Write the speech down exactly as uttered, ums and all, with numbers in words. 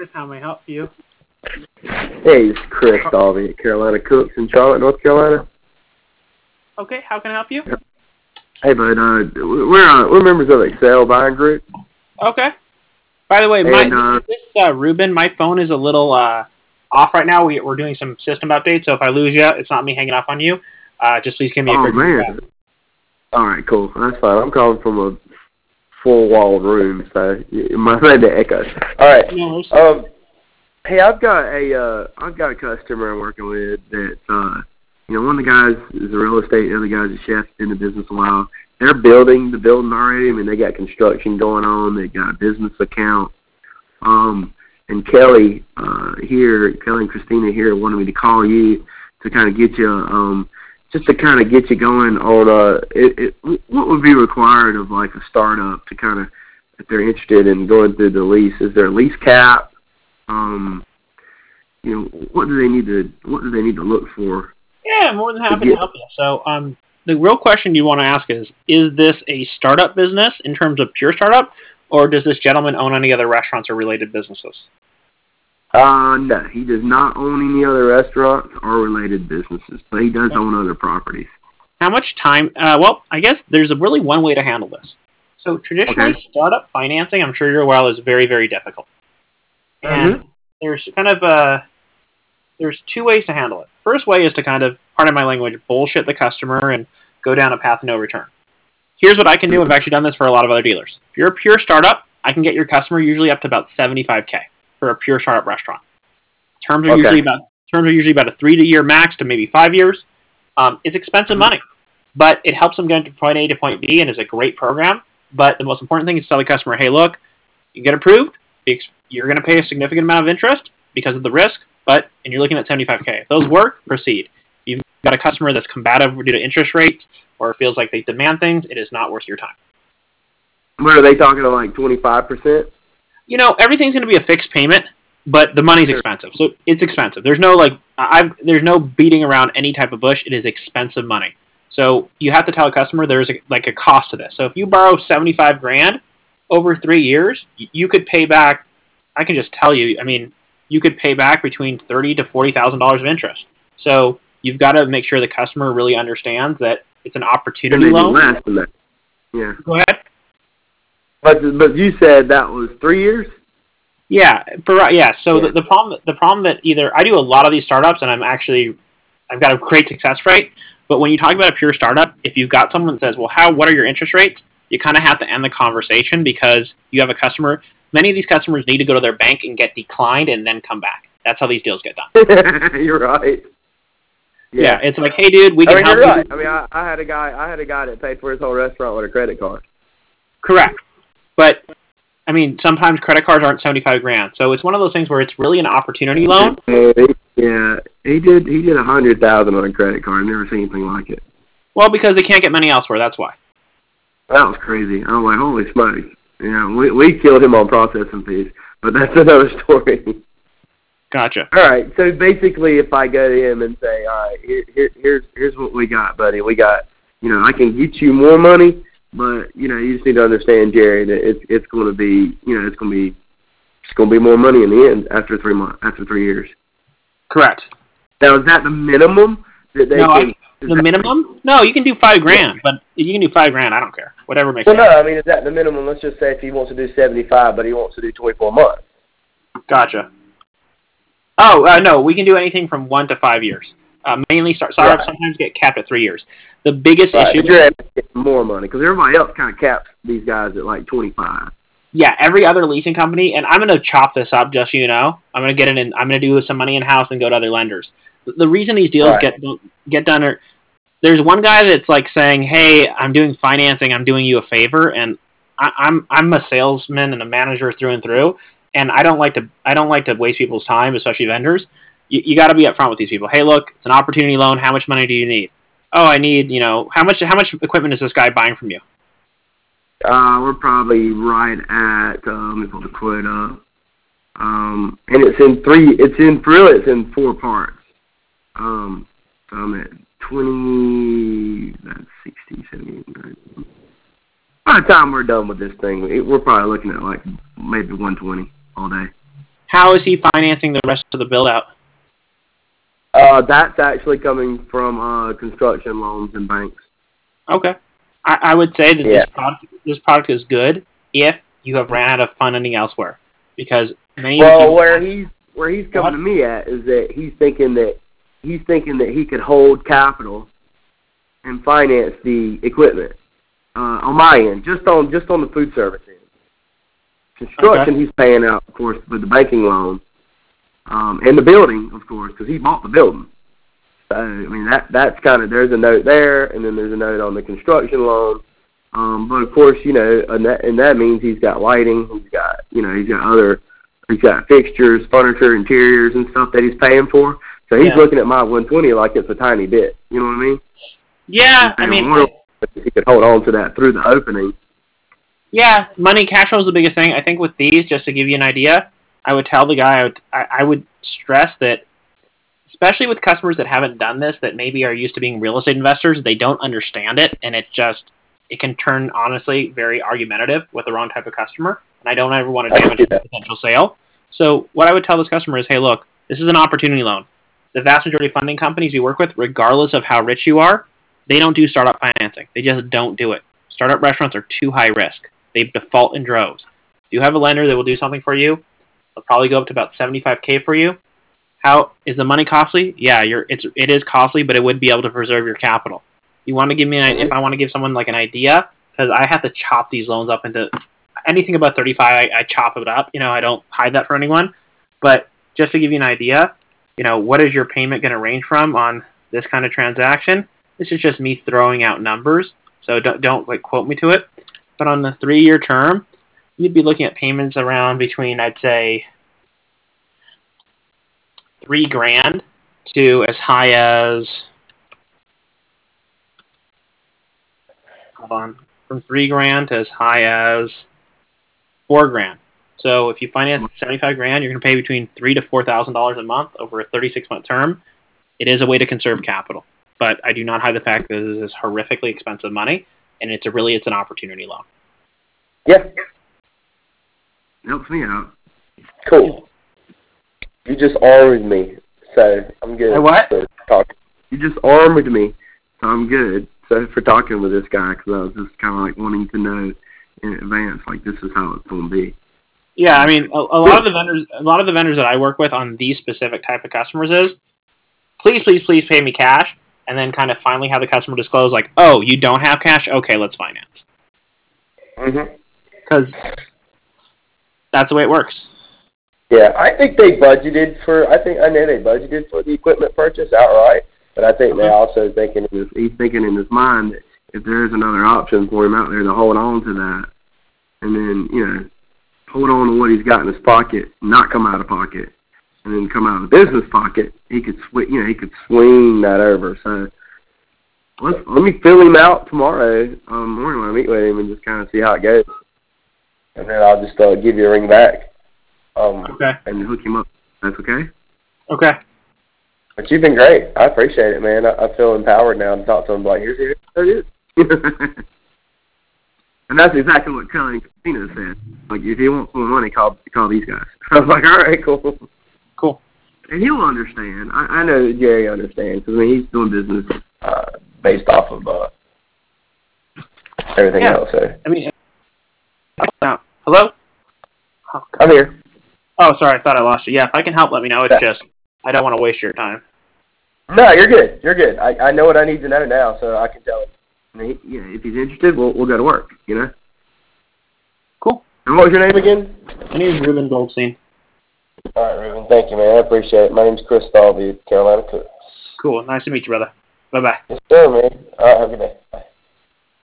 Partners. How may I help you? Hey, it's Chris Dalby at Carolina Cooks in Charlotte, North Carolina. Okay, how can I help you? Hey, bud, uh, we're uh, we're members of Excel Buying Group. Okay. By the way, And, my, uh, this is uh, Ruben. My phone is a little uh, off right now. We, we're doing some system updates, so if I lose you, it's not me hanging up on you. Uh, just please give me a Oh quick man. feedback. All right, cool. That's fine. I'm calling from a four-walled room, so it might be echo. All right. No worries. Um, hey, I've got a uh, I've got a customer I'm working with that uh, you know, one of the guys is a real estate, the other guy's a chef, been in the business a while. They're building the building already. I mean, they got construction going on. They got a business account. Um, and Kelly uh, here, Kelly and Christina here wanted me to call you to kind of get you, um, just to kind of get you going on uh, it, it, what would be required of like a startup to kind of, if they're interested in going through the lease. Is there a lease cap? Um, you know, what do they need to what do they need to look for? Yeah, I'm more than happy to help you. So, um, the real question you want to ask is, is this a startup business in terms of pure startup, or does this gentleman own any other restaurants or related businesses? Uh, no, he does not own any other restaurants or related businesses, but he does own other properties. How much time? Uh, well, I guess there's a really one way to handle this. So traditionally, Okay. startup financing, I'm sure you're aware, is very, very difficult. And Mm-hmm. there's kind of uh, there's two ways to handle it. First way is to kind of, pardon my language, bullshit the customer and go down a path of no return. Here's what I can do. I've actually done this for a lot of other dealers. If you're a pure startup, I can get your customer usually up to about seventy-five K for a pure startup restaurant. Terms are Okay. usually about terms are usually about a three to year max to maybe five years. Um, it's expensive money, but it helps them get to point A to point B, and is a great program. But the most important thing is to tell the customer, hey, look, you get approved, you're going to pay a significant amount of interest because of the risk, but and you're looking at seventy-five K. If those work, proceed. If you've got a customer that's combative due to interest rates or feels like they demand things, it is not worth your time. What are they talking about, like twenty-five percent? You know, everything's going to be a fixed payment, but the money's expensive. So it's expensive. There's no like I've there's no beating around any type of bush. It is expensive money. So you have to tell a customer there's a, like a cost to this. So if you borrow seventy-five grand over three years, you could pay back. I can just tell you. I mean, you could pay back between thirty to forty thousand dollars of interest. So you've got to make sure the customer really understands that it's an opportunity Maybe loan. less than that. Yeah. Go ahead. But but you said that was three years. Yeah, for yeah. So Yeah. The, the problem the problem that either I do a lot of these startups, and I'm actually I've got a great success rate. But when you talk about a pure startup, if you've got someone that says, "Well, how what are your interest rates?" you kind of have to end the conversation because you have a customer. Many of these customers need to go to their bank and get declined and then come back. That's how these deals get done. You're right. Yeah, it's like, hey, dude, we I can mean, help you're you. right. I mean, I, I had a guy. I had a guy that paid for his whole restaurant with a credit card. Correct. But I mean, sometimes credit cards aren't seventy-five grand, so it's one of those things where it's really an opportunity loan. Yeah, he did. He did a hundred thousand on a credit card. I've never seen anything like it. Well, because they can't get money elsewhere. That's why. That was crazy. I was like, holy smokes. Yeah, we we killed him on processing fees, but that's another story. Gotcha. All right. So basically, if I go to him and say, all right, here, here here's here's what we got, buddy. We got, you know, I can get you more money. But you know, you just need to understand, Jerry, that it's it's going to be, you know, it's going to be, it's going to be more money in the end after three months, after three years. Correct. Now, is that the minimum that they no, can? I, the minimum? No, you can do five grand, but you can do five grand. I don't care. Whatever makes Well, sense. no, I mean, is that the minimum? Let's just say if he wants to do seventy-five, but he wants to do twenty-four months. Gotcha. Oh uh, no, we can do anything from one to five years. Uh, mainly, start startups Right. sometimes get capped at three years. The biggest Right. issue. But you're able to get more money because everybody else kind of caps these guys at like twenty-five. Yeah, every other leasing company, and I'm going to chop this up just so you know. I'm going to get it in. I'm going to do some money in house and go to other lenders. The reason these deals Right. get get done are there's one guy that's like saying, "Hey, I'm doing financing. I'm doing you a favor," and I, I'm I'm a salesman and a manager through and through, and I don't like to I don't like to waste people's time, especially vendors. You, you got to be upfront with these people. Hey, look, it's an opportunity loan. How much money do you need? Oh, I need, you know, how much how much equipment is this guy buying from you? Uh, we're probably right at um, let me pull the quote up. Um, and it's in three. It's in really. It's in four parts. Um, so I'm at twenty. That's sixty, seventy, ninety. By the time we're done with this thing, we're probably looking at like maybe one twenty all day. how is he financing the rest of the build out? Uh, that's actually coming from uh, construction loans and banks. Okay, I, I would say that Yeah. this product this product is good if you have ran out of funding elsewhere, because many of the Well, people- where he's where he's coming to me at is that he's thinking that he's thinking that he could hold capital and finance the equipment uh, on my end, just on just on the food service end. Construction, Okay. he's paying out, of course, with the banking loan, um, and the building, of course, because he bought the building. So I mean that that's kind of there's a note there, and then there's a note on the construction loan. Um, but of course, you know, and that, and that means he's got lighting, he's got you know, he's got other, he's got fixtures, furniture, interiors, and stuff that he's paying for. So he's Yeah. looking at my one twenty like it's a tiny bit. You know what I mean? yeah, I mean, wonder if he could hold on to that through the opening. yeah, money cash flow is the biggest thing. I think with these, just to give you an idea, I would tell the guy, I would, I, I would stress that, especially with customers that haven't done this, that maybe are used to being real estate investors, they don't understand it, and it just, it can turn, honestly, very argumentative with the wrong type of customer, and I don't ever want to I damage see a that. potential sale. So what I would tell this customer is, hey, look, this is an opportunity loan. The vast majority of funding companies we work with, regardless of how rich you are, they don't do startup financing. They just don't do it. Startup restaurants are too high risk. They default in droves. If you have a lender that will do something for you, they'll probably go up to about seventy-five K for you. How is the money costly? Yeah, you're it's it is costly, but it would be able to preserve your capital. You want to give me an if I want to give someone like an idea, because I have to chop these loans up into anything above thirty-five. I, I chop it up. You know, I don't hide that for anyone. But just to give you an idea, you know, what is your payment going to range from on this kind of transaction? This is just me throwing out numbers, so don't don't like quote me to it. But on the three-year term, you'd be looking at payments around between, I'd say, three grand to as high as, hold on, from three grand to as high as four grand. So if you finance seventy-five grand, you're going to pay between three to four thousand dollars a month over a thirty-six month term. It is a way to conserve capital, but I do not hide the fact that this is horrifically expensive money, and it's a really it's an opportunity loan. Yeah, helps me out. Cool. You just armed me, so I'm good. Hey, what? For talking. You just armed me, so I'm good. So for talking with this guy, because I was just kind of like wanting to know in advance, like this is how it's going to be. Yeah, I mean, a, a lot of the vendors, a lot of the vendors that I work with on these specific type of customers is, please, please, please pay me cash, and then kind of finally have the customer disclose, like, oh, you don't have cash? Okay, let's finance. Mm-hmm. Because that's the way it works. Yeah, I think they budgeted for. I think I know they budgeted for the equipment purchase outright, but I think they also thinking. He's he's thinking in his mind that if there is another option for him out there to hold on to that, and then you know hold on to what he's got in his pocket, not come out of pocket, and then come out of the business pocket, he could sw- you know he could swing that over. So let's let me fill him out tomorrow um, morning when I meet with him and just kind of see how it goes, And then I'll just uh, give you a ring back. Um, Okay. and hook him up. That's okay. Okay. But you've been great. I appreciate it, man. I, I feel empowered now to talk to him. Like, here's here. That is. And that's exactly what Kelly and Christina said. Like, if you want more money, call call these guys. I was like, all right, cool. Cool. And he'll understand. I, I know that Jerry understands. Because, I mean, he's doing business. uh, based off of uh, everything Yeah. else. So. I mean, now, hello? Oh, I'm here. oh, sorry, I thought I lost you. Yeah, if I can help, let me know. It's just, I don't want to waste your time. No, you're good. You're good. I, I know what I need to know now, so I can tell him. And he, yeah, if he's interested, we'll, we'll go to work, you know? Cool. And what was your name again? My name is Ruben Goldstein. All right, Ruben. Thank you, man. I appreciate it. My name's Chris Stalby, Carolina Cooks. Cool. Nice to meet you, brother. Bye-bye. Yes, sir, man. All right, have a good day. Bye.